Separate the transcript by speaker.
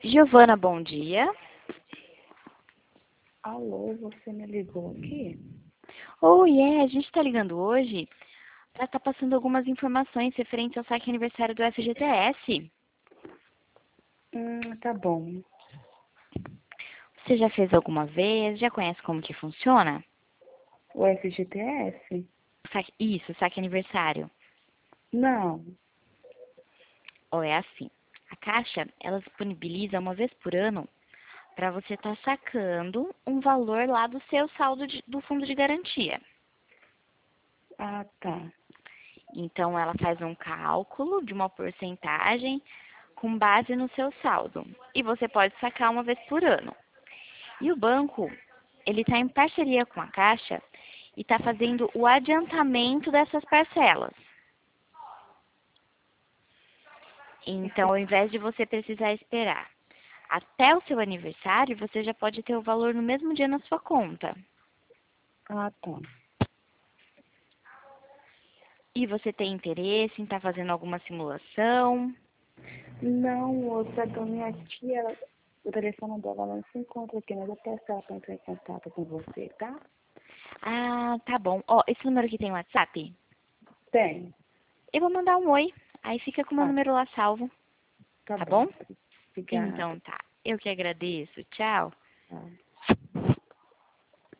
Speaker 1: Giovana, bom dia.
Speaker 2: Alô, você me ligou aqui?
Speaker 1: A gente está ligando hoje para estar passando algumas informações referentes ao saque aniversário do FGTS.
Speaker 2: Tá bom.
Speaker 1: Você já fez alguma vez? Já conhece como que funciona?
Speaker 2: O FGTS?
Speaker 1: Isso, saque aniversário.
Speaker 2: Não.
Speaker 1: Ou é assim, a Caixa, ela disponibiliza uma vez por ano para você estar sacando um valor lá do seu saldo do fundo de garantia.
Speaker 2: Ah, tá.
Speaker 1: Então, ela faz um cálculo de uma porcentagem com base no seu saldo. E você pode sacar uma vez por ano. E o banco, ele está em parceria com a Caixa e está fazendo o adiantamento dessas parcelas. Então, ao invés de você precisar esperar até o seu aniversário, você já pode ter o valor no mesmo dia na sua conta.
Speaker 2: Ah, tá.
Speaker 1: E você tem interesse em estar fazendo alguma simulação?
Speaker 2: Não, outra da minha tia, o telefone dela não se encontra aqui, mas eu peço ela para entrar em contato com você, tá?
Speaker 1: Ah, tá bom. Ó, esse número aqui tem WhatsApp?
Speaker 2: Tem.
Speaker 1: Eu vou mandar um oi. Aí fica com o meu
Speaker 2: Ah,
Speaker 1: número lá salvo.
Speaker 2: tá
Speaker 1: Tá
Speaker 2: bom.
Speaker 1: bom?
Speaker 2: Obrigada.
Speaker 1: Então tá. Eu que agradeço. Tchau.
Speaker 2: Tá.